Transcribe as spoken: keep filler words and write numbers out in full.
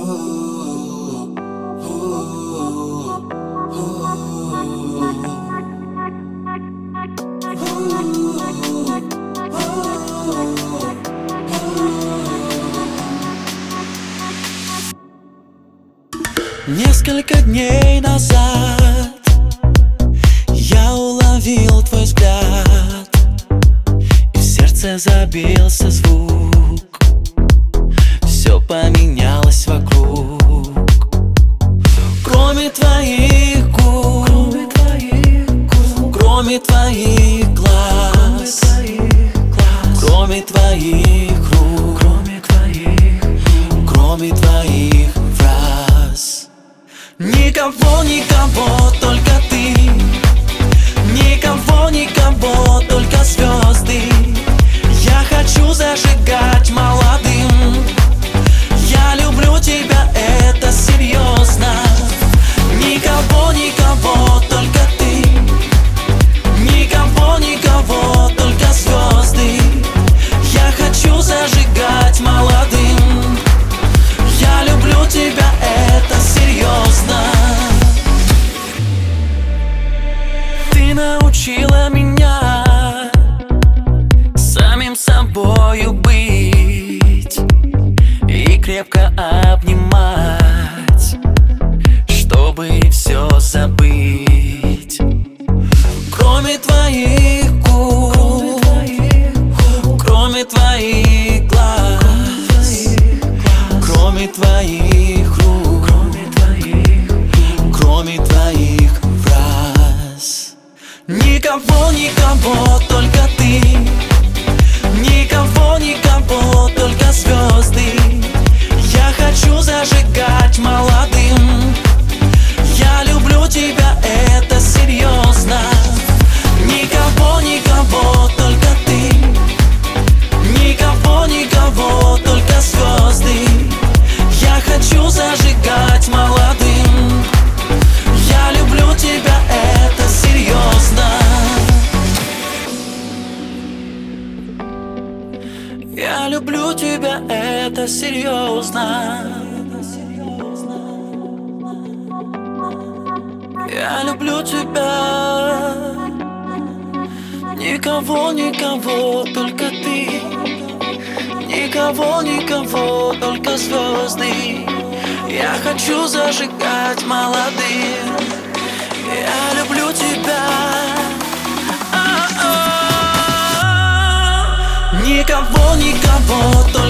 Несколько дней назад я уловил твой взгляд, и в сердце забился звук. Все поменялось вокруг, кроме твоих губ, кроме твоих, губ, кроме твоих глаз, кроме твоих рук, кроме твоих, кроме твоих фраз. Никого, никого, только ты. Никого, никого, только звезды. Я хочу зажигать молодым. Я люблю тебя, это серьезно. Никого, никого, только ты. Никого, никого, только звезды. Я хочу зажигать молодым. Я люблю тебя, это серьезно. Ты научила меня самим собою быть и крепко обнимать, чтобы все забыть. Кроме твоих губ, кроме твоих глаз, кроме твоих рук, кроме твоих фраз. Никого, никого, только ты. Никого, никого, только звезды. Я хочу зажигать молодым. Я люблю тебя, это серьезно. Никого, никого, только ты. Никого, никого, только звезды. Я хочу зажигать молодым. Я люблю тебя, это серьезно. Я люблю тебя, это серьезно. Я люблю тебя. Никого, никого, только ты. Никого, никого, только звезды. Я хочу зажигать молодым. Я люблю тебя. А-а-а. Никого, никого, только